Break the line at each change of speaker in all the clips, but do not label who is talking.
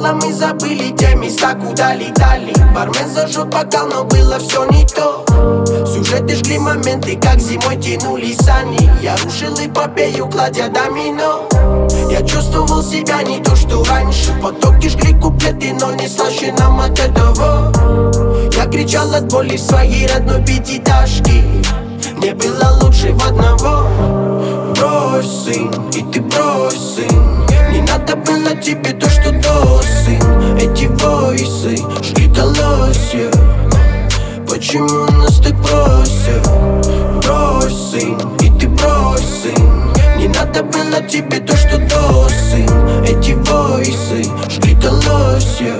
мало мы забыли те места, куда летали. Бармен зажжет бокал, но было все не то. Сюжеты жгли моменты, как зимой тянули сани. Я рушил эпопею, кладя домино. Я чувствовал себя не то, что раньше. Потоки жгли куплеты, но не слаще нам от этого. Я кричал от боли в своей родной пятиэтажке. Мне было лучше в одного. Брось, сын, и ты брось, сын. Не надо было тебе то, что до, сын. Эти войсы жгли колосья. Почему нас так бросят? Брось, сын, и ты брось, сын. Не надо было тебе то, что до, сын. Эти войсы жгли колосья.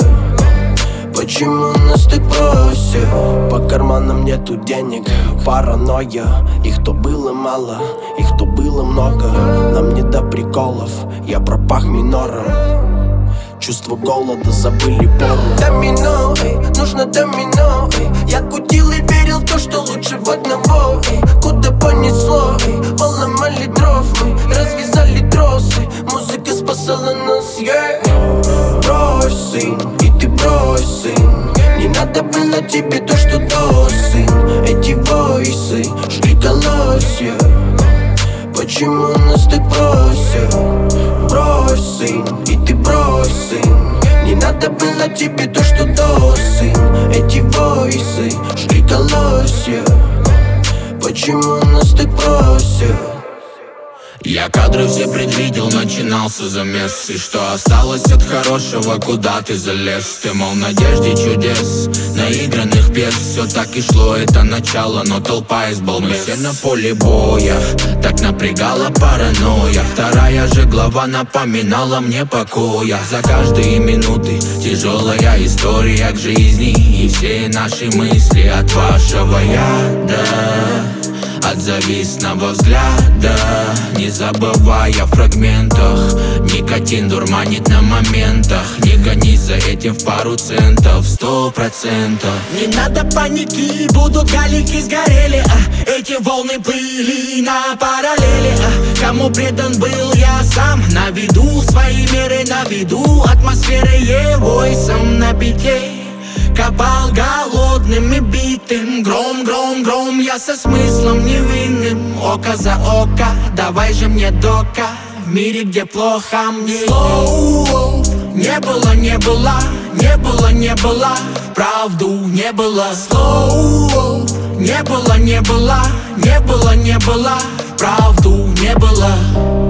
Почему нас так бросят? По карманам нету денег, паранойя. Их то было мало, их то было много. Нам не до приколов, я пропах минором. Чувство голода забыли пору. Домино, нужно домино. Я кутил и верил в то, что лучше в одного. Куда понесло, поломали дров. Мы развязали тросы, музыка спасала нас, Брось, сын, и ты брось, сын. Не надо было тебе то, что до, сын. Эти войсы жгли колосья. Почему нас так бросят? Брось, сын, и ты брось, сын. Не надо было тебе то, что до, сын. Эти войсы жгли колосья. Почему нас так бросят?
Я кадры все предвидел, начинался замес. И что осталось от хорошего, куда ты залез? Ты, мол, надежде чудес, наигранных пьес. Все так и шло, это начало, но толпа из балбес. Мы все на поле боя, так напрягала паранойя. Вторая же глава напоминала мне покоя. За каждые минуты тяжелая история к жизни. И все наши мысли от вашего яда, от завистного взгляда, не забывая о фрагментах. Никотин дурманит на моментах. Не гонись за этим в пару центов, 100%.
Не надо паники, будут галики сгорели. Эти волны плыли на параллели. Кому предан был я сам, на виду свои меры, на виду атмосферы войсом на бите. Копал голодным и битым. Гром, гром, гром, я со смыслом невинным. Око за око, давай же мне дока. В мире, где плохо мне. Слоу, не было, не было, не было, не было. Вправду не было. Слоу, не было, не было, не было, не было. Вправду не было.